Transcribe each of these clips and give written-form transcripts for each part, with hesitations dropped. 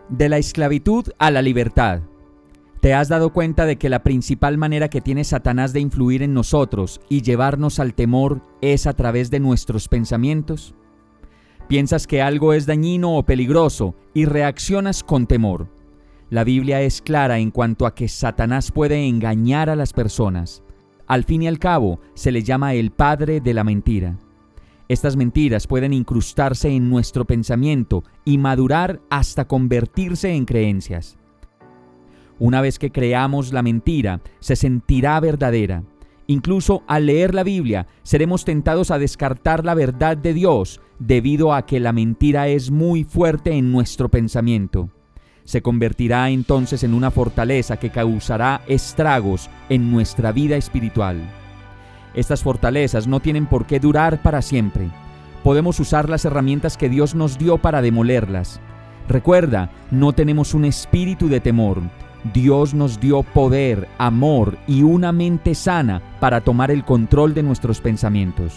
De la esclavitud a la libertad. ¿Te has dado cuenta de que la principal manera que tiene Satanás de influir en nosotros y llevarnos al temor es a través de nuestros pensamientos? Piensas que algo es dañino o peligroso y reaccionas con temor. La Biblia es clara en cuanto a que Satanás puede engañar a las personas. Al fin y al cabo, se le llama el padre de la mentira. Estas mentiras pueden incrustarse en nuestro pensamiento y madurar hasta convertirse en creencias. Una vez que creamos la mentira, se sentirá verdadera. Incluso al leer la Biblia, seremos tentados a descartar la verdad de Dios debido a que la mentira es muy fuerte en nuestro pensamiento. Se convertirá entonces en una fortaleza que causará estragos en nuestra vida espiritual. Estas fortalezas no tienen por qué durar para siempre. Podemos usar las herramientas que Dios nos dio para demolerlas. Recuerda, no tenemos un espíritu de temor. Dios nos dio poder, amor y una mente sana para tomar el control de nuestros pensamientos.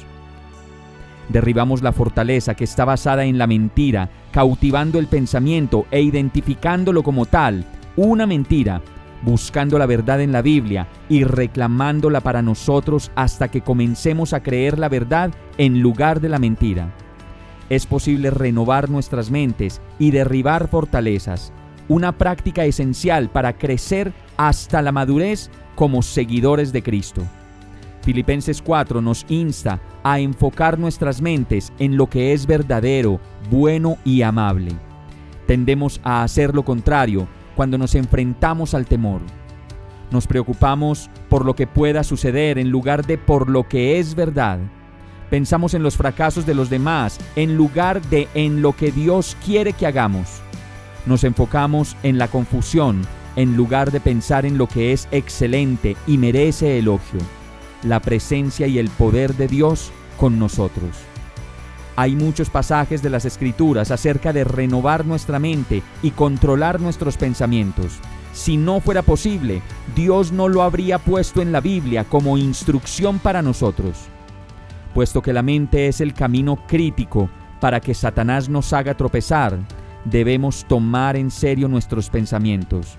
Derribamos la fortaleza que está basada en la mentira, cautivando el pensamiento e identificándolo como tal, una mentira, buscando la verdad en la Biblia y reclamándola para nosotros hasta que comencemos a creer la verdad en lugar de la mentira. Es posible renovar nuestras mentes y derribar fortalezas, una práctica esencial para crecer hasta la madurez como seguidores de Cristo. Filipenses 4 nos insta a enfocar nuestras mentes en lo que es verdadero, bueno y amable. Tendemos a hacer lo contrario cuando nos enfrentamos al temor. Nos preocupamos por lo que pueda suceder en lugar de por lo que es verdad. Pensamos en los fracasos de los demás en lugar de en lo que Dios quiere que hagamos. Nos enfocamos en la confusión en lugar de pensar en lo que es excelente y merece elogio, la presencia y el poder de Dios con nosotros. Hay muchos pasajes de las Escrituras acerca de renovar nuestra mente y controlar nuestros pensamientos. Si no fuera posible, Dios no lo habría puesto en la Biblia como instrucción para nosotros. Puesto que la mente es el camino crítico para que Satanás nos haga tropezar, debemos tomar en serio nuestros pensamientos.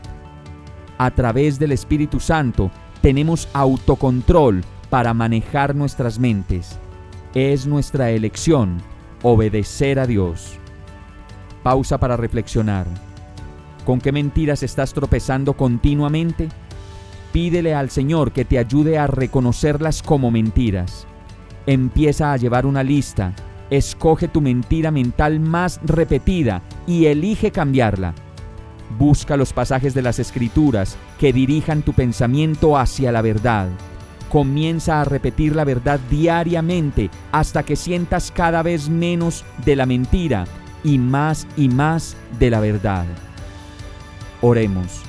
A través del Espíritu Santo tenemos autocontrol para manejar nuestras mentes. Es nuestra elección obedecer a Dios. Pausa para reflexionar. ¿Con qué mentiras estás tropezando continuamente? Pídele al Señor que te ayude a reconocerlas como mentiras. Empieza a llevar una lista. Escoge tu mentira mental más repetida y elige cambiarla. Busca los pasajes de las Escrituras que dirijan tu pensamiento hacia la verdad. Comienza a repetir la verdad diariamente hasta que sientas cada vez menos de la mentira y más de la verdad. Oremos.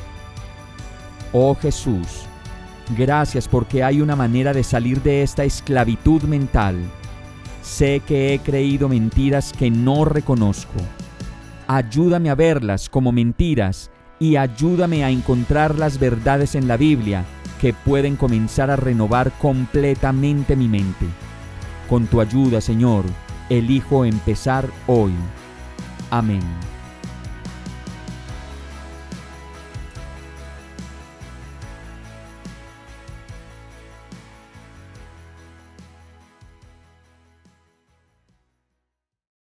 Oh Jesús, gracias porque hay una manera de salir de esta esclavitud mental. Sé que he creído mentiras que no reconozco. Ayúdame a verlas como mentiras y ayúdame a encontrar las verdades en la Biblia que pueden comenzar a renovar completamente mi mente. Con tu ayuda, Señor, elijo empezar hoy. Amén.